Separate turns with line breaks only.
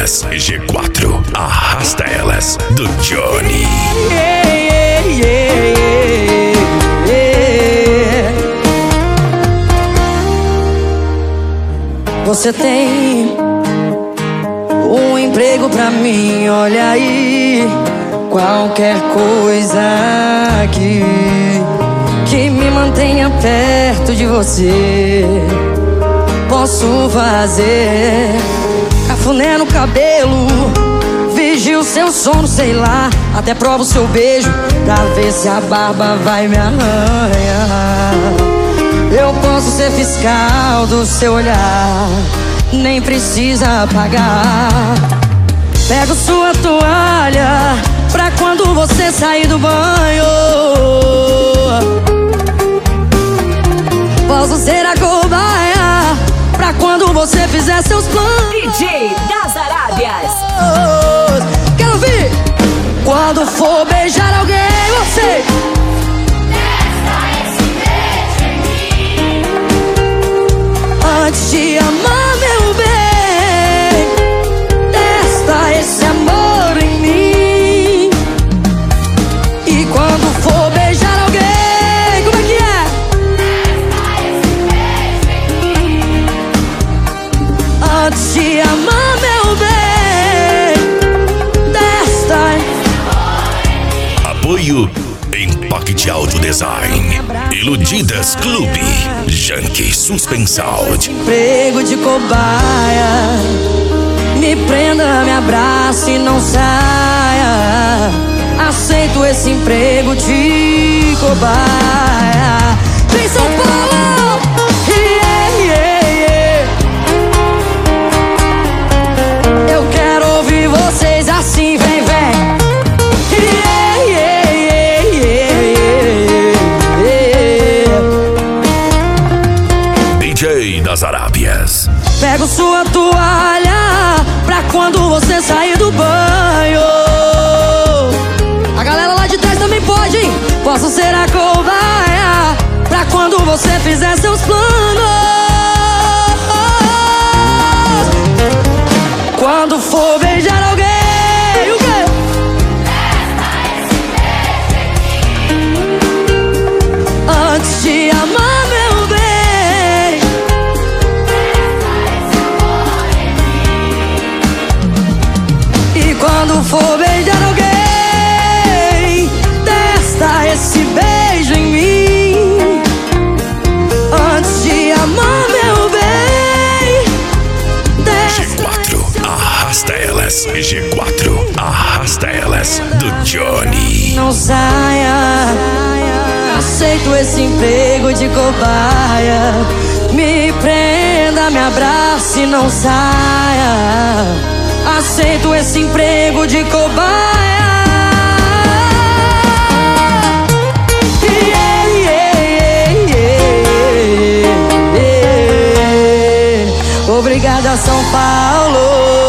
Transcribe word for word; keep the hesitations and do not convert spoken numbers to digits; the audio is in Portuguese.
elas, G quatro, arrasta elas, do Johnny.
Yeah, yeah, yeah, yeah. Você tem um emprego pra mim, olha aí. Qualquer coisa aqui que me mantenha perto de você, posso fazer. Cafuné no cabelo, vigio seu sono, sei lá. Até provo seu beijo pra ver se a barba vai me arranhar. Eu posso ser fiscal do seu olhar, nem precisa pagar. Pego sua toalha pra quando você sair do banho. Posso ser a cobaia pra quando você fizer seus planos.
D J das Arábias.
Quero ouvir. Quando for beijar alguém, você
Testa esse beijo em mim.
antes de amar, meu bem, testa esse amor em mim. E quando for beijar alguém, como é que é?
Testa esse beijo em mim.
Antes de amar, meu bem, testa.
Apoio Impact Audio Design, Iludidas Clube, Yankee Suspensound.
Emprego de cobaia, me prenda, me abrace e não saia. Aceito esse emprego de cobaia. Vem São Paulo! Yeah, yeah, yeah. Eu quero ouvir vocês assim, vem, vem. Yeah, yeah, yeah, yeah, yeah.
D J das Arábias.
Pego sua toalha pra quando você sair do banho. A galera lá de trás também pode, hein? Posso ser a cobaia pra quando você fizer seus planos. Quando for beijar alguém, o quê?
Testa esse beijo em mim.
Antes de amar, meu bem,
Testa esse amor em mim.
e quando for beijar alguém, testa esse beijo em mim. Antes de amar, meu bem,
G
testa.
quatro, arrasta elas, G quatro, arrasta elas, do Johnny.
Não saia, aceito esse emprego de cobaia. Me prenda, me abrace e não saia. Aceito esse emprego de cobaia. Yeah, yeah, yeah, yeah. Obrigada, São Paulo.